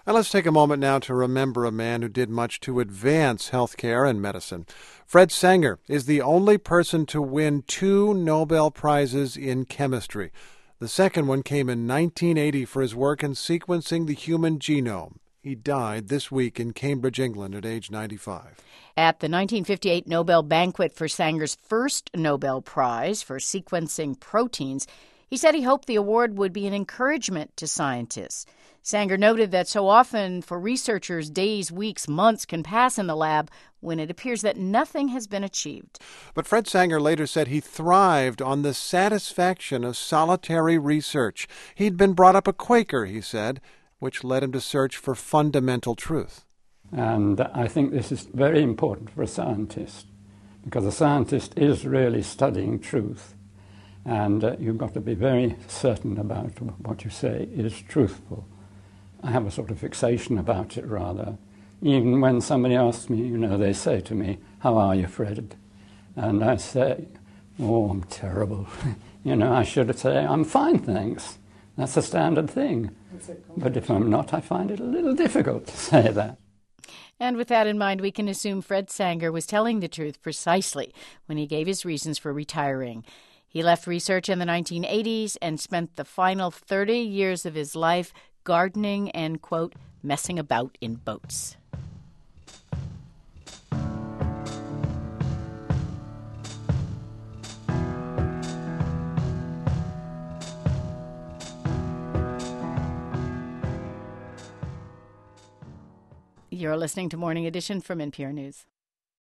And let's take a moment now to remember a man who did much to advance healthcare and medicine. Fred Sanger is the only person to win 2 Nobel Prizes in chemistry. The second one came in 1980 for his work in sequencing the human genome. He died this week in Cambridge, England, at age 95. At the 1958 Nobel banquet for Sanger's first Nobel Prize for sequencing proteins, he said he hoped the award would be an encouragement to scientists. Sanger noted that so often for researchers, days, weeks, months can pass in the lab when it appears that nothing has been achieved. But Fred Sanger later said he thrived on the satisfaction of solitary research. He'd been brought up a Quaker, he said, which led him to search for fundamental truth. And I think this is very important for a scientist, because a scientist is really studying truth. And you've got to be very certain about what you say is truthful. I have a sort of fixation about it, rather. Even when somebody asks me, they say to me, "How are you, Fred?" And I say, "Oh, I'm terrible." I should say, "I'm fine, thanks." That's a standard thing. But if I'm not, I find it a little difficult to say that. And with that in mind, we can assume Fred Sanger was telling the truth precisely when he gave his reasons for retiring. He left research in the 1980s and spent the final 30 years of his life gardening and, quote, messing about in boats. You're listening to Morning Edition from NPR News.